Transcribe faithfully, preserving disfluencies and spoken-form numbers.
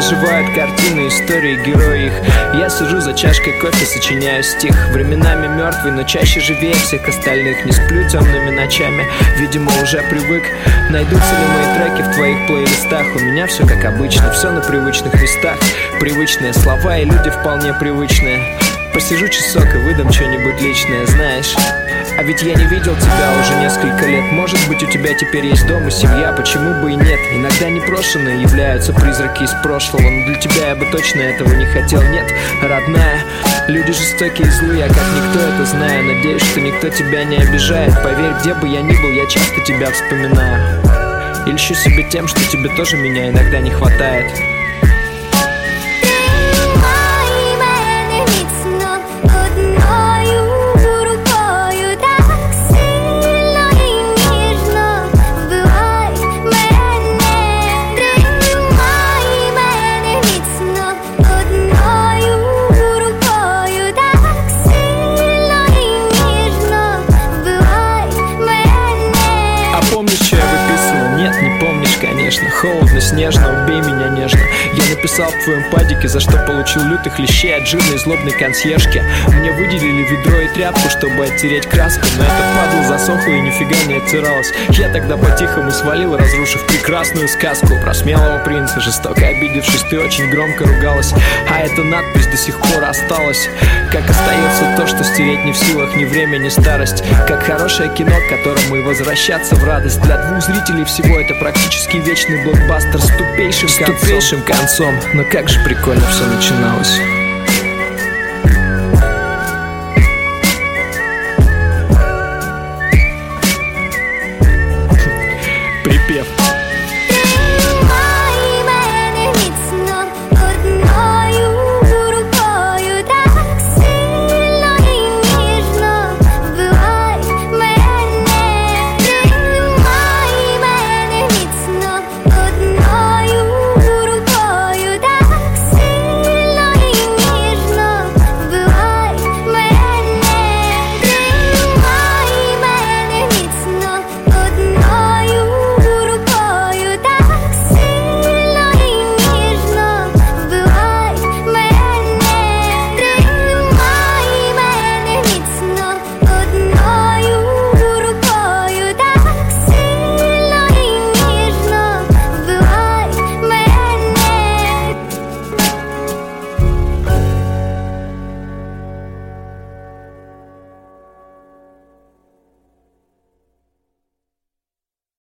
оживают картины, истории, герои их. Я сижу за чашкой кофе, сочиняю стих. Временами мертвый, но чаще живее всех остальных. Не сплю темными ночами, видимо уже привык. Найдутся ли мои треки в твоих плейлистах? У меня все как обычно, все на привычных местах. Привычные слова и люди вполне привычные. Посижу часок и выдам что-нибудь личное, знаешь. А ведь я не видел тебя уже несколько лет. Может быть, у тебя теперь есть дом и семья, почему бы и нет? Иногда непрошенные являются призраки из прошлого, но для тебя я бы точно этого не хотел. Нет, родная, люди жестокие и злые, я как никто это знаю. Надеюсь, что никто тебя не обижает. Поверь, где бы я ни был, я часто тебя вспоминаю. И льщу себе тем, что тебе тоже меня иногда не хватает. Конечно, холодно, снежно, убей меня нежно. Я написал в твоем падике, за что получил лютых лещей от жирной злобной консьержки. Мне выделили ведро и тряпку, чтобы оттереть краску, но это падла засохла и нифига не оттиралась. Я тогда по-тихому свалил, разрушив прекрасную сказку про смелого принца. Жестоко обидевшись, ты очень громко ругалась, а эта надпись до сих пор осталась. Как остается то, что стереть не в силах ни время, ни старость. Как хорошее кино, к которому и возвращаться в радость. Для двух зрителей всего это практически вечный блокбастер с тупейшим, с тупейшим концом. Но как же прикольно все начиналось.